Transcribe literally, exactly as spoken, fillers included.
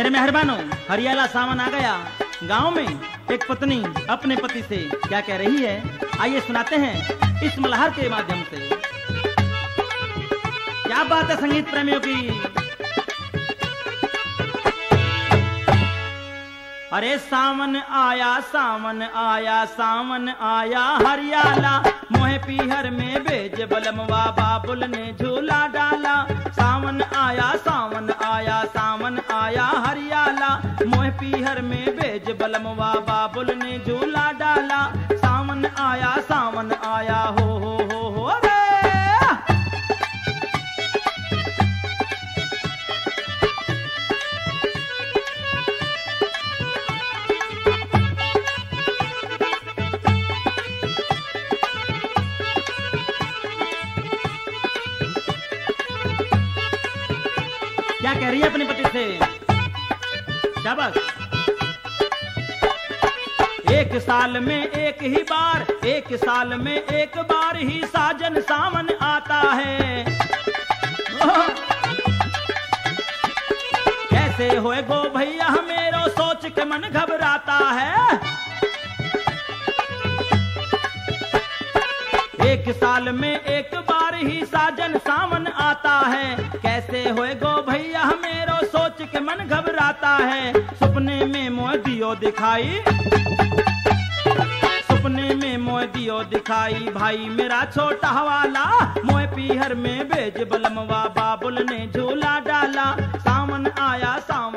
मेरे मेहरबानों, हरियाला सावन आ गया। गांव में एक पत्नी अपने पति से क्या कह रही है, आइए सुनाते हैं इस मल्हार के माध्यम से। क्या बात है संगीत प्रेमियों की। अरे सावन आया सावन आया सावन आया हरियाला, मोहे पीहर में बेज बलमवा बाबुल ने झूला डाला। सावन आया सावन आया सावन आया हरियाला, मोहे पीहर में बेज बलमवा बाबुल ने झूला डाला। सावन आया सावन आया हो हो हो हो रे। क्या कह रही है अपने पति से, शाबाश। एक साल में एक ही बार, एक साल में एक बार ही साजन सावन आता है। कैसे होए गो भैया मेरो सोच के मन घबराता है। एक साल में एक बार ही साजन सावन आता है। कैसे होए गो भैया मेरो सोच के मन घबराता है। सपने में मोह दियो दिखाई, सपने में मोह दियो दिखाई भाई मेरा छोटा हवाला। मोह पीहर में बेज बलमवा बाबुल ने झूला डाला। सावन आया सावन